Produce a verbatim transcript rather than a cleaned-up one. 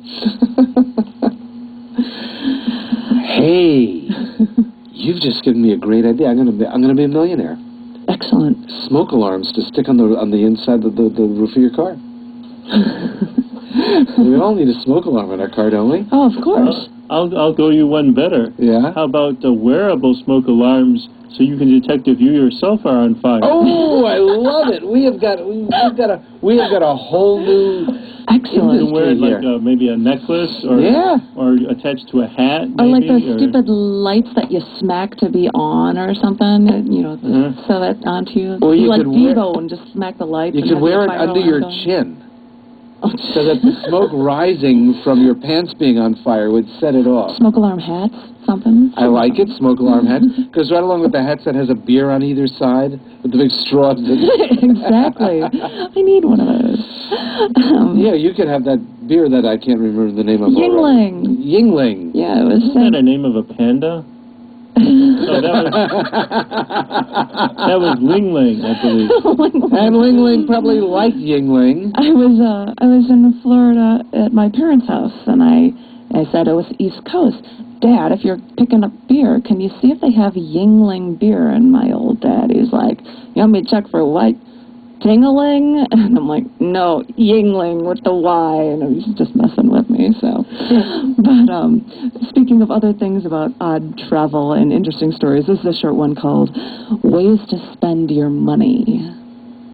Hey, you've just given me a great idea. I'm gonna be, I'm gonna be a millionaire. Excellent. Smoke alarms to stick on the on the inside of the, the roof of your car. We all need a smoke alarm in our car, don't we? Oh, of course. I'll I'll go you one better. Yeah. How about the wearable smoke alarms so you can detect if you yourself are on fire? Oh, I love it. We have got we, we've got a we have got a whole new Excellent. You can wear it industry like here. a, maybe a necklace or Yeah. or attached to a hat. Or like maybe, those or- stupid lights that you smack to be on or something, and, you know, Mhm. so that onto you. Or you Be like could wear- Devo and just smack the lights. You and can have wear it fire under alarm your going. chin, Oh, so that the smoke rising from your pants being on fire would set it off. Smoke alarm hats, something. I like it, smoke alarm hat. Goes right along with the hats that has a beer on either side with the big straws. Exactly. I need one of those. Um, Yeah, you could have that beer that I can't remember the name of. Yingling. already. Yingling. Yeah, it was. Isn't that a name of a panda? No, that was that was Ling Ling, I believe. And Ling Ling probably liked Yingling. I was uh, I was in Florida at my parents' house, and I I said it was East Coast. Dad, if you're picking up beer, can you see if they have Yingling beer? And my old dad, he's like, you want me to check for what? Tingling? And I'm like, no, Yingling with the Y. And he was just messing with me. So, but um, speaking of other things about odd travel and interesting stories, this is a short one called "Ways to Spend Your Money."